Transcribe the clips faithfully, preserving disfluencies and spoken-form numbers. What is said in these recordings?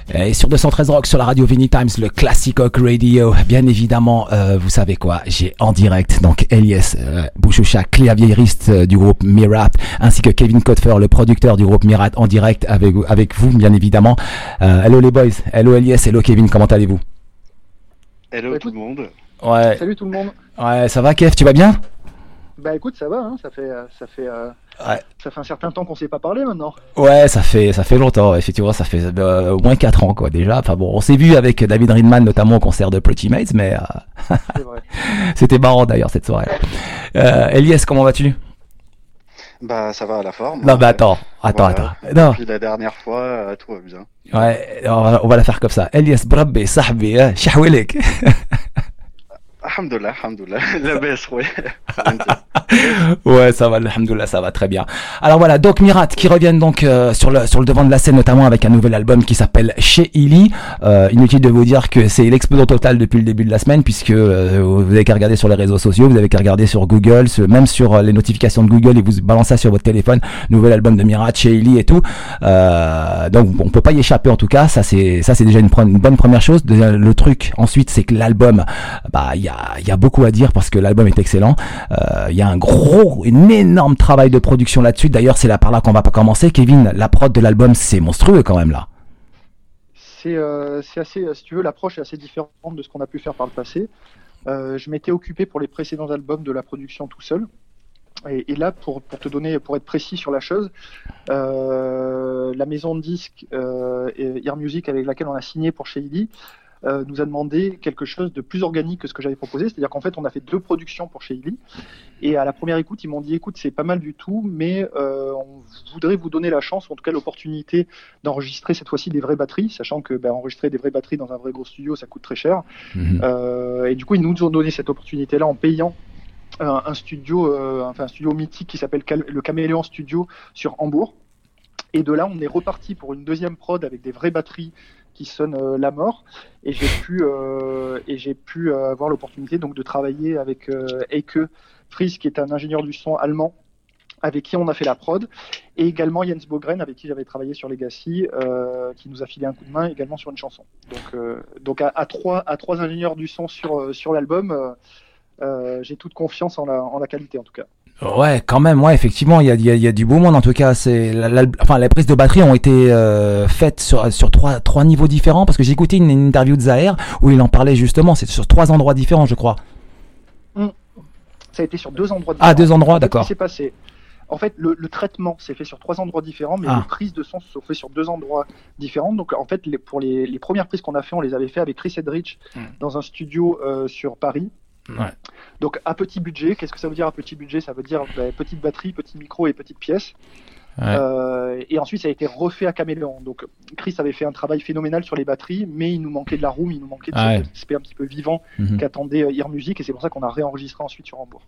Et sur deux cent treize Rock, sur la radio Vinny Times, le Classic Rock Radio, bien évidemment, euh, vous savez quoi, j'ai en direct donc Elias euh, Bouchoucha, claviériste euh, du groupe Mirat, ainsi que Kevin Codfer, le producteur du groupe Mirat, en direct avec avec vous, bien évidemment. Euh, hello les boys, hello Elias, hello Kevin, comment allez-vous? Hello tout le monde. Ouais. Salut tout le monde. Ouais, ça va Kev, tu vas bien? Bah écoute, ça va, hein, ça fait, ça fait, euh, ouais. ça fait un certain temps qu'on s'est pas parlé maintenant. Ouais, ça fait, ça fait longtemps. Effectivement, ça fait euh, au moins quatre ans quoi déjà. Enfin bon, on s'est vu avec David Ridman notamment au concert de Pretty Mates, mais euh... c'est vrai. C'était marrant d'ailleurs cette soirée. Euh, Elias, comment vas-tu? Bah ça va à la forme. Non, bah attends, attends, voilà. attends. Non. Depuis la dernière fois, euh, tout va bien. Ouais, on va, on va la faire comme ça. Elias, brabbi, sahbi, shahwelek. Alhamdoulilah, alhamdoulilah. La baisse, ouais. Ouais, ça va, alhamdoulilah, ça va très bien. Alors voilà, donc Mirat qui reviennent donc euh, sur le sur le devant de la scène, notamment avec un nouvel album qui s'appelle Chez Illy. Euh, inutile de vous dire que c'est l'explosion totale depuis le début de la semaine, puisque euh, vous avez qu'à regarder sur les réseaux sociaux, vous avez qu'à regarder sur Google, même sur les notifications de Google, et vous balancez ça sur votre téléphone, nouvel album de Mirat, Chez Illy et tout. Euh, donc on peut pas y échapper en tout cas. Ça c'est ça c'est déjà une, une bonne première chose. Le truc ensuite, c'est que l'album, bah il y a il y a beaucoup à dire parce que l'album est excellent. Euh, il y a un gros, un énorme travail de production là-dessus. D'ailleurs, c'est là par là qu'on va pas commencer. Kevin, la prod de l'album, c'est monstrueux quand même là. C'est, euh, c'est assez, si tu veux, l'approche est assez différente de ce qu'on a pu faire par le passé. Euh, je m'étais occupé pour les précédents albums de la production tout seul. Et, et là, pour, pour te donner, pour être précis sur la chose, euh, la maison de disques euh, Ear Music avec laquelle on a signé pour Chez Illy, Euh, nous a demandé quelque chose de plus organique que ce que j'avais proposé, c'est-à-dire qu'en fait on a fait deux productions pour Chez Illy, et à la première écoute ils m'ont dit écoute c'est pas mal du tout, mais euh, on voudrait vous donner la chance, ou en tout cas l'opportunité d'enregistrer cette fois-ci des vraies batteries, sachant que ben, enregistrer des vraies batteries dans un vrai gros studio ça coûte très cher. Mmh. Euh, et du coup ils nous ont donné cette opportunité-là en payant un, un studio, euh, enfin un studio mythique qui s'appelle Cal- le Caméléon Studio sur Hambourg. Et de là, on est reparti pour une deuxième prod avec des vraies batteries qui sonnent euh, la mort. Et j'ai pu, euh, et j'ai pu euh, avoir l'opportunité donc de travailler avec euh, Eike Fries, qui est un ingénieur du son allemand, avec qui on a fait la prod, et également Jens Bogren, avec qui j'avais travaillé sur Legacy, euh, qui nous a filé un coup de main également sur une chanson. Donc, euh, donc à, à trois, à trois ingénieurs du son sur sur l'album, euh, euh, j'ai toute confiance en la, en la qualité en tout cas. Ouais, quand même, ouais, effectivement, il y a, il y a, il y a du beau monde en tout cas. C'est, la, la, enfin, les prises de batterie ont été euh, faites sur sur trois trois niveaux différents, parce que j'ai écouté une, une interview de Zahir où il en parlait justement. C'est sur trois endroits différents, je crois. Mmh. Ça a été sur deux endroits différents. Ah, deux endroits, en fait, d'accord. Ce qui s'est passé, en fait, le, le traitement s'est fait sur trois endroits différents, mais ah. les prises de son se sont faites sur deux endroits différents. Donc, en fait, les, pour les, les premières prises qu'on a fait, on les avait fait avec Chris Edrich mmh. dans un studio euh, sur Paris. Ouais. Donc à petit budget, qu'est-ce que ça veut dire à petit budget? Ça veut dire bah, petite batterie, petit micro et petite pièce. Ouais. Euh, et ensuite ça a été refait à Caméléon. Donc Chris avait fait un travail phénoménal sur les batteries, mais il nous manquait de la room, il nous manquait de ouais. cet aspect un petit peu vivant mm-hmm. qu'attendait Ear Music, et c'est pour ça qu'on a réenregistré ensuite sur Hambourg.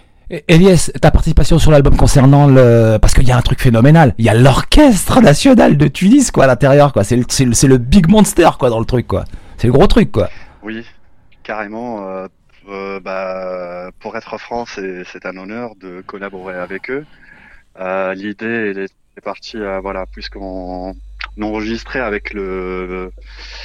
Elias, ta participation sur l'album concernant le, parce qu'il y a un truc phénoménal, il y a l'orchestre national de Tunis quoi à l'intérieur quoi, c'est le, c'est le, c'est le big monster quoi dans le truc quoi, c'est le gros truc quoi. Oui, carrément. Euh... Euh, bah, pour être franc, c'est, c'est un honneur de collaborer avec eux. Euh, l'idée elle est, est partie, euh, voilà, puisqu'on on enregistrait avec le,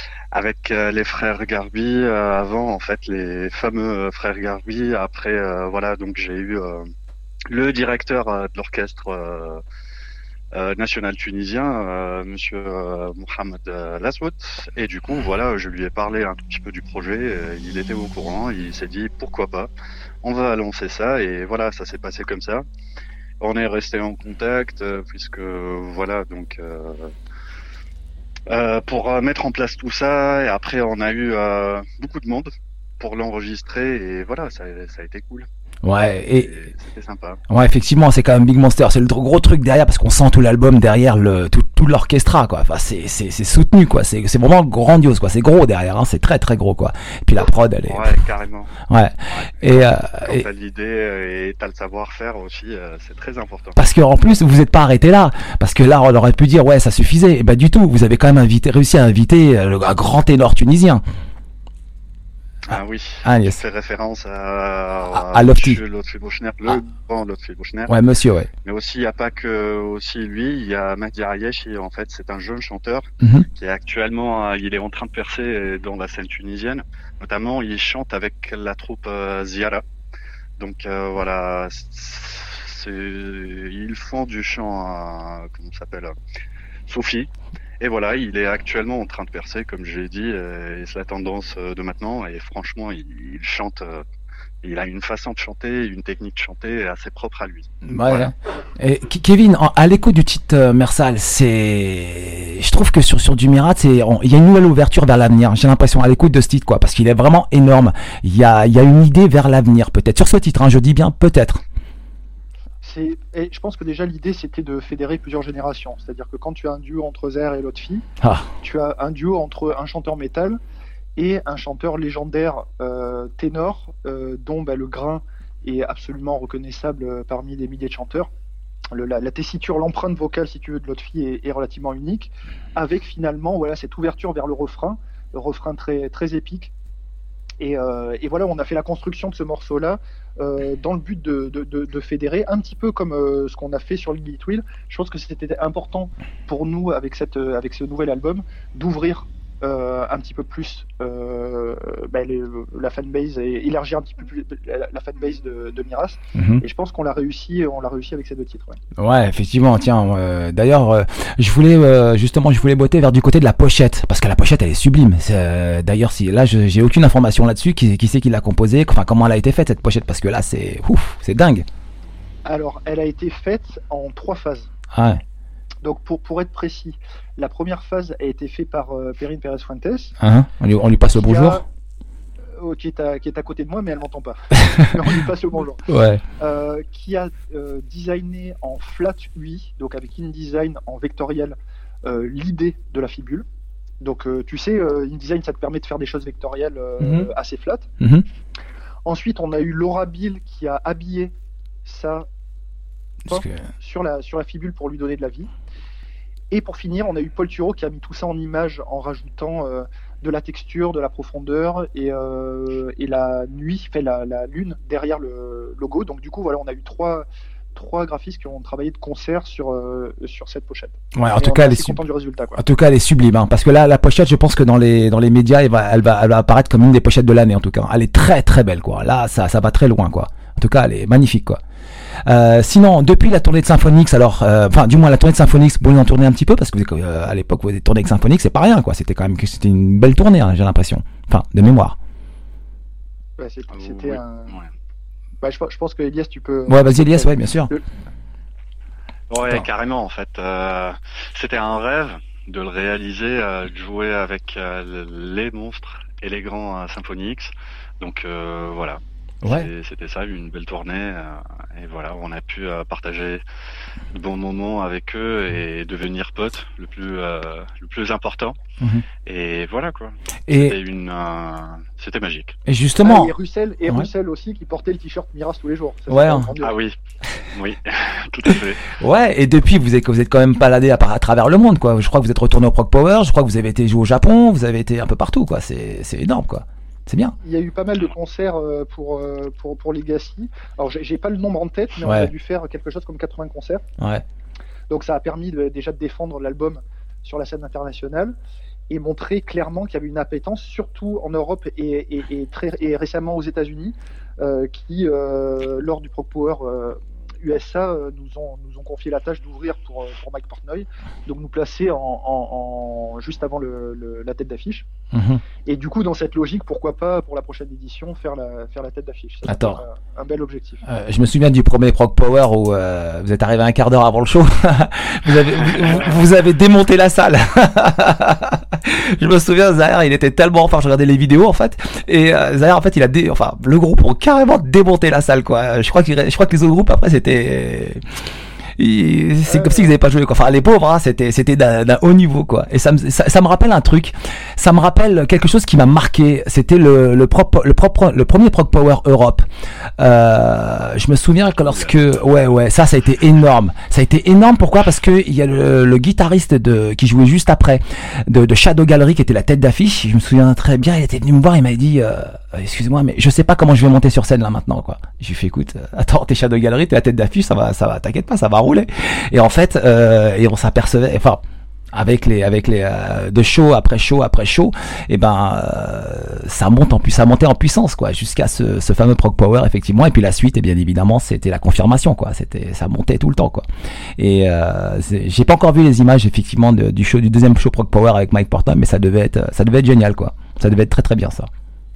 avec euh, les frères Garbi euh, avant, en fait, les fameux frères Garbi. Après, euh, voilà, donc j'ai eu euh, le directeur euh, de l'orchestre. Euh, Euh, national tunisien, euh, monsieur euh, Mohamed euh, Laswout, et du coup voilà, je lui ai parlé un tout petit peu du projet, euh, il était au courant, il s'est dit pourquoi pas, on va lancer ça, et voilà, ça s'est passé comme ça. On est resté en contact, euh, puisque voilà, donc euh, euh, pour euh, mettre en place tout ça, et après on a eu euh, beaucoup de monde pour l'enregistrer, et voilà, ça, ça a été cool. Ouais, et c'était sympa. Ouais, effectivement, c'est quand même Big Monster, c'est le gros truc derrière, parce qu'on sent tout l'album derrière, le tout, tout l'orchestra quoi. Enfin, c'est c'est c'est soutenu quoi. C'est c'est vraiment grandiose quoi. C'est gros derrière, hein. C'est très très gros quoi. Et puis la prod, elle est. Ouais, carrément. Ouais. ouais. Et euh, quand et... t'as l'idée et t'as le savoir-faire aussi, euh, c'est très important. Parce que en plus, vous êtes pas arrêté là, parce que là, on aurait pu dire ouais, ça suffisait. Et bah du tout, vous avez quand même invité, réussi à inviter un grand ténor tunisien. Ah oui, Ah, je yes. fais référence à, À- à, à Lofty. Monsieur Lotfi Bouchner, le Ah. grand Lotfi Bouchner. Ouais, monsieur, ouais. Mais aussi, il n'y a pas que aussi lui, il y a Mahdi Arièche, et en fait, c'est un jeune chanteur Mhm. qui est actuellement, euh, il est en train de percer dans la scène tunisienne. Notamment, il chante avec la troupe euh, Ziara. Donc euh, voilà, c'est, ils font du chant, euh, comment ça s'appelle, Soufi. Et voilà, il est actuellement en train de percer, comme j'ai dit, euh, et c'est la tendance euh, de maintenant. Et franchement, il, il chante, euh, il a une façon de chanter, une technique de chanter assez propre à lui. Ouais. Voilà. Et K- Kevin, en- à l'écho du titre euh, Mersal, c'est, je trouve que sur sur du Mirat, c'est, on- il y a une nouvelle ouverture vers l'avenir. J'ai l'impression à l'écoute de ce titre, quoi, parce qu'il est vraiment énorme. Il y a il y a une idée vers l'avenir, peut-être sur ce titre. Hein, je dis bien peut-être. C'est, et je pense que déjà l'idée c'était de fédérer plusieurs générations. C'est-à-dire que quand tu as un duo entre Zer et Lotfi, Ah. tu as un duo entre un chanteur métal et un chanteur légendaire euh, ténor, euh, dont bah, le grain est absolument reconnaissable euh, parmi des milliers de chanteurs. Le, la, la tessiture, l'empreinte vocale, si tu veux, de Lotfi est, est relativement unique, avec finalement voilà cette ouverture vers le refrain, le refrain très très épique. Et, euh, et voilà, on a fait la construction de ce morceau-là euh, dans le but de, de, de, de fédérer, un petit peu comme euh, ce qu'on a fait sur Lilith Will. Je pense que c'était important pour nous, avec, cette, avec ce nouvel album, d'ouvrir euh, un petit peu plus euh, bah, les, la fanbase et élargir un petit peu plus la, la fanbase de, de Miras. Mhm. Et je pense qu'on l'a réussi, on l'a réussi avec ces deux titres. Ouais. Ouais, effectivement. Tiens, euh, d'ailleurs, euh, je voulais euh, justement, je voulais botter vers du côté de la pochette, parce que la pochette, elle est sublime. C'est, euh, d'ailleurs, si là, je, j'ai aucune information là-dessus, qui, qui c'est qui l'a composée, enfin, comment elle a été faite cette pochette, parce que là, c'est, ouf, c'est dingue. Alors, elle a été faite en trois phases. Ah ouais. Donc, pour, pour être précis, la première phase a été faite par euh, Perrine Pérez Fuentes. Hein, on, lui, on lui passe le qui bonjour. a- euh, qui, est à, qui est à côté de moi, mais elle m'entend pas. Mais on lui passe le bonjour. Ouais. Euh, qui a euh, designé en flat U I, donc avec InDesign en vectoriel, euh, l'idée de la fibule. Donc, euh, tu sais, euh, InDesign, ça te permet de faire des choses vectorielles euh, Mhm. assez flat. Mhm. Ensuite, on a eu Laura Bill qui a habillé ça Parce que, sur la, sur la fibule pour lui donner de la vie. Et pour finir, on a eu Paul Thureau qui a mis tout ça en image en rajoutant euh, de la texture, de la profondeur et, euh, et la nuit, fait la, la lune derrière le logo. Donc du coup, voilà, on a eu trois, trois graphistes qui ont travaillé de concert sur, euh, sur cette pochette. ouais, en Et tout on cas, est elle est assez sub- content du résultat, quoi. En tout cas, elle est sublime, hein, parce que là, la pochette, je pense que dans les dans les médias, elle va, elle va, elle va apparaître comme une des pochettes de l'année, en tout cas. Elle est très très belle, quoi. Là, ça, ça va très loin, quoi. En tout cas, elle est magnifique, quoi. Euh, sinon, depuis la tournée de Symphonix, alors, euh, enfin, du moins la tournée de Symphonix, vous en tournez un petit peu, parce que euh, à l'époque, vous avez tourné avec Symphonix, c'est pas rien, quoi. C'était quand même que c'était une belle tournée, hein, j'ai l'impression. Enfin, de mémoire. Ouais, c'est- Ah, C'était oui, un... ouais. bah, je, je pense que Elias, tu peux... Ouais, vas-y, Elias, ouais, bien sûr. Ouais, Attends. carrément, en fait. Euh, c'était un rêve de le réaliser, euh, de jouer avec euh, les monstres et les grands euh, Symphony X. Donc euh, voilà. Ouais. C'est- C'était ça, une belle tournée. euh, et voilà, on a pu euh, partager de bons moments avec eux et devenir potes, le plus, euh, le plus important. Mhm. Et voilà quoi. C'était Et, une, euh, c'était magique. et justement, Ah, et Russell, et Ouais. Russell aussi, qui portait le t-shirt Miras tous les jours. Ça, Ouais, c'était hein. grandiose. Ah oui, oui, tout à fait. ouais, et depuis, vous êtes, vous êtes quand même baladé à, par- à travers le monde, quoi. Je crois que vous êtes retourné au Prog Power, je crois que vous avez été joué au Japon, vous avez été un peu partout, quoi. C'est, c'est énorme, quoi. C'est bien. Il y a eu pas mal de concerts euh, pour, euh, pour, pour Legacy. Alors, j'ai j'ai pas le nombre en tête, mais on Ouais. a dû faire quelque chose comme quatre-vingts concerts. Ouais. Donc, ça a permis de- déjà de défendre l'album sur la scène internationale et montrer clairement qu'il y avait une appétence, surtout en Europe et, et, et très, et récemment aux États-Unis, euh, qui, euh, lors du Prog Power euh, U S A, euh, nous, ont, nous ont confié la tâche d'ouvrir pour, euh, pour Mike Portnoy, donc nous placer en, en, en- juste avant le, le- la tête d'affiche. Mhm. Et du coup, dans cette logique, pourquoi pas pour la prochaine édition faire la, faire la tête d'affiche. Ça, Attends. c'est un, un bel objectif. Euh, je me souviens du premier Prog Power où euh, vous êtes arrivé un quart d'heure avant le show. vous, avez, vous, vous avez démonté la salle. je me souviens, Zahir, il était tellement, enfin, je regardais les vidéos en fait, et euh, Zahir, en fait, il a dé, enfin, le groupe ont carrément démonté la salle, quoi. Je crois qu'il, je crois que les autres groupes après c'était. Il- c'est Ouais, comme s'ils n'avaient pas joué, quoi. Enfin, les pauvres, hein, c'était, c'était d'un, d'un haut niveau, quoi. Et ça me, ça, ça me rappelle un truc. Ça me rappelle quelque chose qui m'a marqué. C'était le, le propre, le propre, le premier Prog Power Europe. Euh, je me souviens que lorsque, ouais, ouais, ça, ça a été énorme. Ça a été énorme. Pourquoi? Parce que il y a le, le guitariste de, qui jouait juste après, de, de Shadow Gallery, qui était la tête d'affiche. Je me souviens très bien. Il était venu me voir. Il m'a dit, euh, excuse-moi, mais je sais pas comment je vais monter sur scène là maintenant, quoi. Je lui fais, écoute, euh, attends, t'es shadow gallery, t'es la tête d'affiche, ça va, ça va, t'inquiète pas, ça va rouler. Et en fait, euh, et on s'apercevait, enfin, avec les, avec les, euh, de show après show après show, et ben, euh, ça monte en plus, ça montait en puissance, quoi, jusqu'à ce, ce fameux Prog Power, effectivement. Et puis la suite, et bien évidemment, c'était la confirmation, quoi. C'était, ça montait tout le temps, quoi. Et euh, j'ai pas encore vu les images, effectivement, de, du show, du deuxième show Prog Power avec Mike Portnoy, mais ça devait être, ça devait être génial, quoi. Ça devait être très très bien, ça.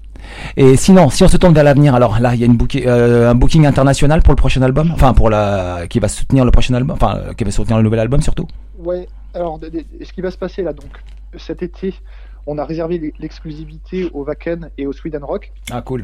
Et sinon, si on se tourne vers l'avenir, alors là, il y a une booking, euh, un booking international pour le prochain album, enfin pour la, qui va soutenir le prochain album, enfin qui va soutenir le nouvel album surtout. Ouais. Alors, de, de, ce qui va se passer là, donc cet été, on a réservé l'exclusivité au Wacken et au Sweden Rock. Ah cool.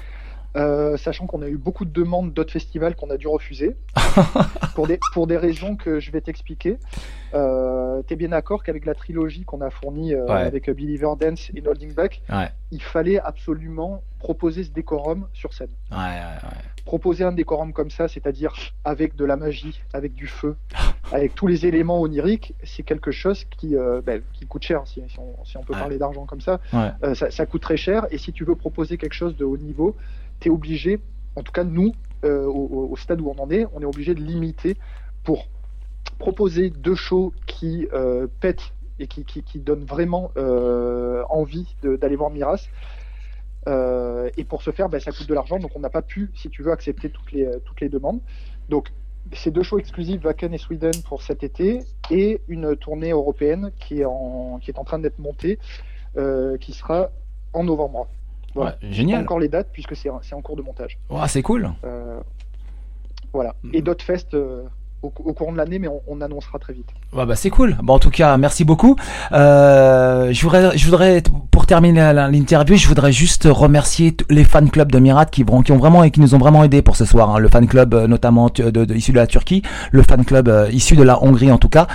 Euh, sachant qu'on a eu beaucoup de demandes d'autres festivals qu'on a dû refuser pour des pour des raisons que je vais t'expliquer. Euh, T'es bien d'accord qu'avec la trilogie qu'on a fournie euh, ouais. avec Believer Dance et Holding Back, ouais. il fallait absolument proposer ce décorum sur scène. Ouais, ouais, ouais. Proposer un décorum comme ça, c'est-à-dire avec de la magie, avec du feu, avec tous les éléments oniriques, c'est quelque chose qui, euh, ben, qui coûte cher, si, si, on, si on peut ouais. parler d'argent comme ça. Ouais. Euh, ça. Ça coûte très cher, et si tu veux proposer quelque chose de haut niveau, tu es obligé, en tout cas nous, euh, au, au stade où on en est, on est obligé de limiter pour proposer deux shows qui euh, pètent et qui, qui, qui donnent vraiment euh, envie de, d'aller voir Miraz. Euh, et pour ce faire, ben, ça coûte de l'argent, donc on n'a pas pu, si tu veux, accepter toutes les, toutes les demandes. Donc, ces deux shows exclusifs, Wacken et Sweden, pour cet été, et une tournée européenne qui est en, qui est en train d'être montée, euh, qui sera en novembre. Voilà. Ouais, génial. Pas encore les dates, puisque c'est, c'est en cours de montage. Ouais, c'est cool. Euh, voilà. Et d'autres fests euh, au, au courant de l'année, mais on, on annoncera très vite. Ouais, bah c'est cool. Bon, en tout cas, merci beaucoup. Euh, je voudrais, je voudrais, pour terminer l'interview, je voudrais juste remercier les fan clubs de Mirat qui, qui ont vraiment et qui nous ont vraiment aidés pour ce soir. Hein. Le fan club euh, notamment de, de, de, issu de la Turquie, le fan club euh, issu de la Hongrie en tout cas.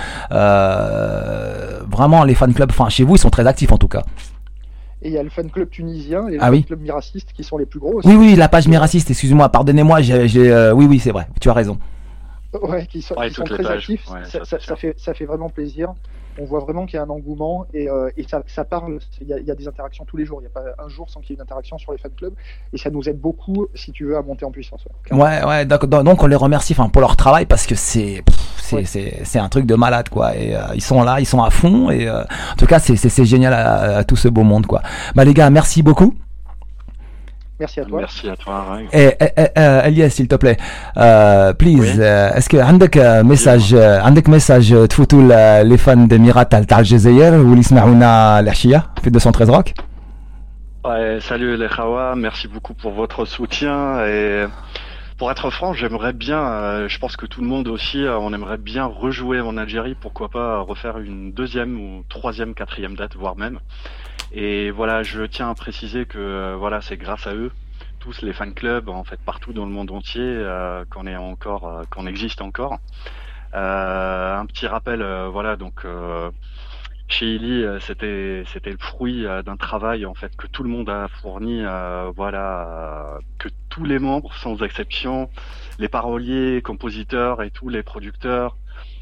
Euh, vraiment, les fan clubs, enfin chez vous, ils sont très actifs en tout cas. Et il y a le fan club tunisien et le ah, fan oui. club miraciste qui sont les plus gros aussi. Oui, oui, la page miraciste, excusez-moi, pardonnez-moi, j'ai, j'ai, euh, oui, oui, c'est vrai, tu as raison. Ouais, qui sont, ouais, qui sont très pages. actifs, ouais, ça, ça, ça, ça, fait, ça fait vraiment plaisir. On voit vraiment qu'il y a un engouement et, euh, et ça, ça parle, il y, a, il y a des interactions tous les jours, il n'y a pas un jour sans qu'il y ait une interaction sur les fan clubs et ça nous aide beaucoup, si tu veux, à monter en puissance. Ouais, ouais, ouais donc, donc on les remercie pour leur travail parce que c'est, c'est, ouais. c'est, c'est un truc de malade quoi. Et euh, ils sont là, ils sont à fond et euh, en tout cas c'est, c'est, c'est génial à, à tout ce beau monde quoi. Bah les gars, merci beaucoup. Merci à toi. Merci à toi, Rag. Et, et, et Elias, s'il te plaît, euh, please, oui. euh, est-ce que عندك message, عندك message تفوتوا les fans de Mirat تاع الجزائر واللي يسمعونا العشية في deux cent treize Rock? Ouais, salut les Khawa, merci beaucoup pour votre soutien et pour être franc, j'aimerais bien, euh, je pense que tout le monde aussi, euh, on aimerait bien rejouer en Algérie, pourquoi pas refaire une deuxième ou troisième, quatrième date, voire même. Et voilà, je tiens à préciser que euh, voilà, c'est grâce à eux, tous les fan clubs, en fait, partout dans le monde entier, euh, qu'on est encore, euh, qu'on existe encore. Euh, un petit rappel, euh, voilà, donc euh, chez Illy, euh, c'était c'était le fruit euh, d'un travail en fait que tout le monde a fourni, euh, voilà, euh, que tous les membres, sans exception, les paroliers, compositeurs et tous les producteurs.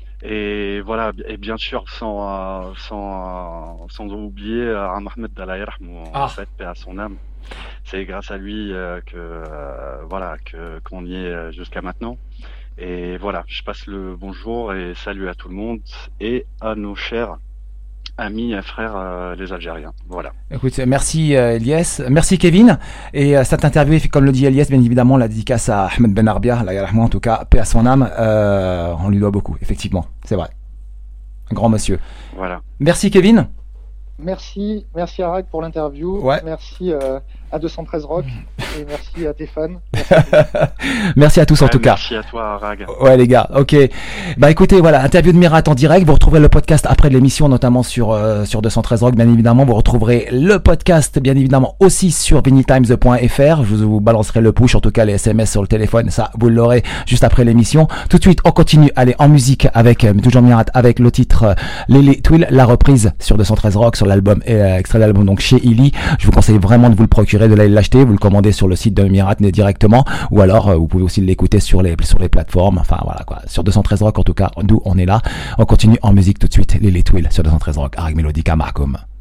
Et voilà, et bien sûr sans euh, sans euh, sans oublier euh, Ahmed Dalayr, en ah. fait, paix à son âme. C'est grâce à lui euh, que euh, voilà que qu'on y est jusqu'à maintenant. Et voilà, je passe le bonjour et salut à tout le monde et à nos chers amis et frères euh, les Algériens. Voilà. Écoute, merci euh, Elias, merci Kevin. Et euh, cette interview, comme le dit Elias, bien évidemment, la dédicace à Ahmed Ben Arbia, en tout cas, paix à son âme, euh, on lui doit beaucoup, effectivement, c'est vrai. Un grand monsieur. Voilà. Merci Kevin. Merci, merci Arag pour l'interview. Ouais. Merci euh, à deux cent treize Rock et merci à tes fans. Merci, merci à tous ouais, en tout cas. Merci à toi Arag. Ouais les gars, ok. Bah écoutez, voilà, interview de Mirat en direct. Vous retrouverez le podcast après l'émission, notamment sur euh, sur deux cent treize Rock, bien évidemment. Vous retrouverez le podcast, bien évidemment, aussi sur vinny times point f r. Je vous balancerai le push, en tout cas les S M S sur le téléphone. Ça, vous l'aurez juste après l'émission. Tout de suite, on continue. Allez, en musique avec euh, toujours Mirat avec le titre euh, Lily Twill, la reprise sur deux cent treize Rock, sur l'album et euh, extrait d'album donc chez Illy. Je vous conseille vraiment de vous le procurer, de l'aller l'acheter, vous le commandez sur le site de Mirat directement, ou alors euh, vous pouvez aussi l'écouter sur les sur les plateformes. Enfin voilà quoi, sur deux cent treize Rock en tout cas, nous on est là. On continue en musique tout de suite, les Twill sur deux cent treize Rock, Arag Melodica Marcom.